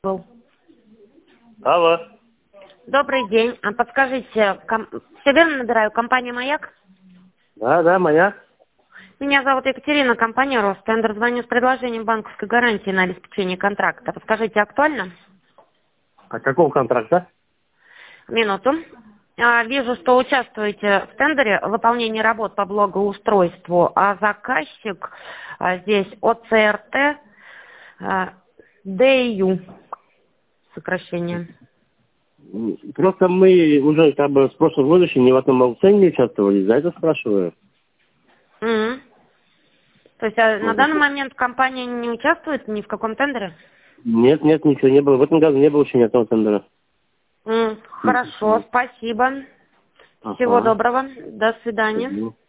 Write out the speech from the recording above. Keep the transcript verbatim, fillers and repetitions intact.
был. Алло. Добрый день. А подскажите, ком... все верно набираю? Компания «Маяк»? Да, да, моя. Меня зовут Екатерина, компания «Ростендер». Звоню с предложением банковской гарантии на обеспечение контракта. Подскажите, актуально? А какого контракта? Минуту. А, вижу, что участвуете в тендере выполнения работ по благоустройству, а заказчик а, здесь ОЦРТ а, ДЮ. Сокращение. Просто мы уже как бы с прошлого года еще ни в одном аукционе не участвовали, за это спрашиваю. М. То есть а на Вот. данный момент компания не участвует ни в каком тендере? Нет, нет, ничего не было. В этом году не было еще ни одного тендера. М, Хорошо, спасибо. Всего Ага. доброго. До свидания. Мгм.